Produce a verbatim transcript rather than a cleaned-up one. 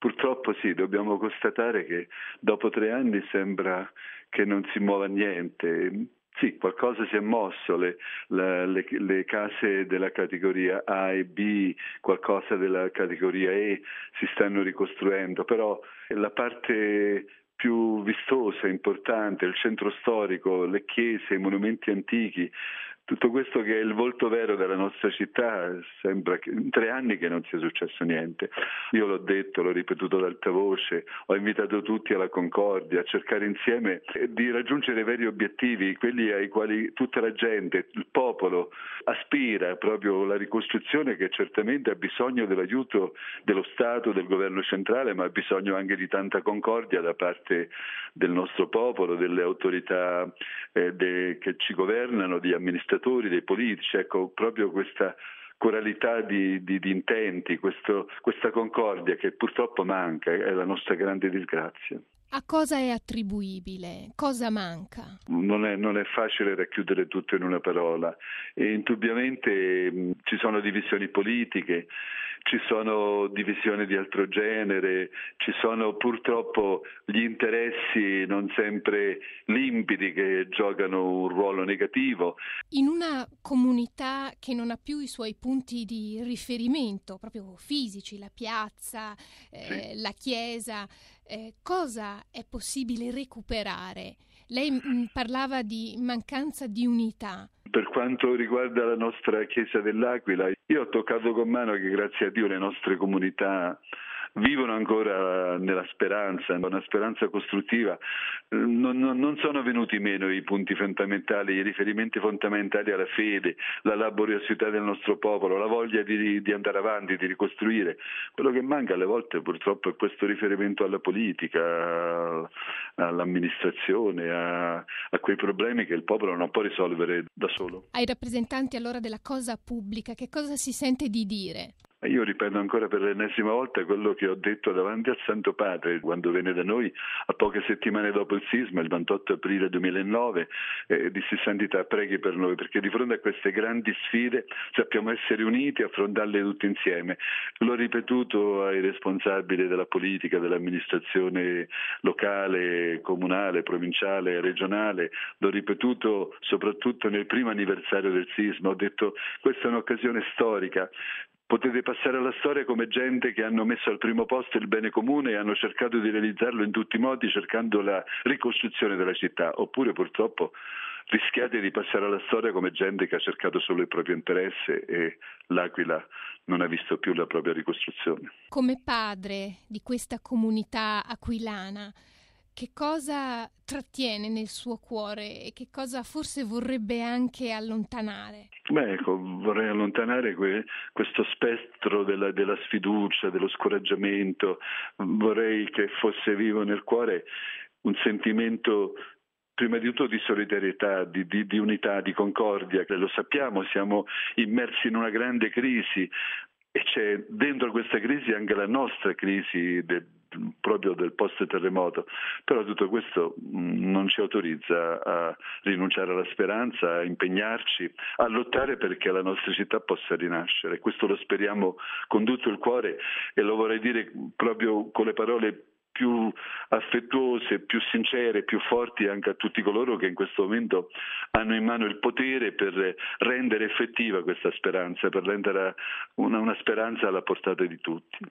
Purtroppo sì, dobbiamo constatare che dopo tre anni sembra che non si muova niente. Sì, qualcosa si è mosso, le, la, le, le case della categoria A e B, qualcosa della categoria E si stanno ricostruendo, però la parte più vistosa, importante, il centro storico, le chiese, i monumenti antichi, tutto questo che è il volto vero della nostra città, sembra che in tre anni che non sia successo niente. Io l'ho detto, l'ho ripetuto ad alta voce, ho invitato tutti alla concordia, a cercare insieme di raggiungere veri obiettivi, quelli ai quali tutta la gente, il popolo aspira, proprio la ricostruzione che certamente ha bisogno dell'aiuto dello Stato, del governo centrale, ma ha bisogno anche di tanta concordia da parte del nostro popolo, delle autorità eh, de, che ci governano, di amministrazioni, dei politici, ecco, proprio questa coralità di, di, di intenti, questo, questa concordia che purtroppo manca, è la nostra grande disgrazia. A cosa è attribuibile? Cosa manca? Non è, non è facile racchiudere tutto in una parola. E indubbiamente mh, ci sono divisioni politiche, ci sono divisioni di altro genere, ci sono purtroppo gli interessi non sempre limpidi che giocano un ruolo negativo. In una comunità che non ha più i suoi punti di riferimento, proprio fisici, la piazza, eh, Sì. la chiesa, eh, cosa è possibile recuperare? Lei mh, parlava di mancanza di unità. Per quanto riguarda la nostra Chiesa dell'Aquila, io ho toccato con mano che grazie a Dio le nostre comunità vivono ancora nella speranza, una speranza costruttiva. Non, non, non sono venuti meno i punti fondamentali, i riferimenti fondamentali alla fede, la laboriosità del nostro popolo, la voglia di, di andare avanti, di ricostruire. Quello che manca alle volte purtroppo è questo riferimento alla politica, all'amministrazione, a, a quei problemi che il popolo non può risolvere da solo. Ai rappresentanti allora della cosa pubblica, che cosa si sente di dire? Io ripeto ancora per l'ennesima volta quello che ho detto davanti al Santo Padre quando venne da noi a poche settimane dopo il sisma, il ventotto aprile duemilanove, eh, dissi: Santità, preghi per noi, perché di fronte a queste grandi sfide sappiamo essere uniti e affrontarle tutti insieme. L'ho ripetuto ai responsabili della politica, dell'amministrazione locale, comunale, provinciale, regionale, l'ho ripetuto soprattutto nel primo anniversario del sisma, ho detto: questa è un'occasione storica. Potete passare alla storia come gente che hanno messo al primo posto il bene comune e hanno cercato di realizzarlo in tutti i modi cercando la ricostruzione della città, oppure purtroppo rischiate di passare alla storia come gente che ha cercato solo il proprio interesse e l'Aquila non ha visto più la propria ricostruzione. Come padre di questa comunità aquilana, che cosa trattiene nel suo cuore e che cosa forse vorrebbe anche allontanare? Beh, ecco, vorrei allontanare que- questo spettro della, della sfiducia, dello scoraggiamento. Vorrei che fosse vivo nel cuore un sentimento prima di tutto di solidarietà, di, di, di unità, di concordia. Lo sappiamo, siamo immersi in una grande crisi e c'è dentro questa crisi anche la nostra crisi de, proprio del post-terremoto, però tutto questo mh, non ci autorizza a rinunciare alla speranza, a impegnarci, a lottare perché la nostra città possa rinascere. Questo lo speriamo con tutto il cuore e lo vorrei dire proprio con le parole più affettuose, più sincere, più forti anche a tutti coloro che in questo momento hanno in mano il potere per rendere effettiva questa speranza, per rendere una, una speranza alla portata di tutti.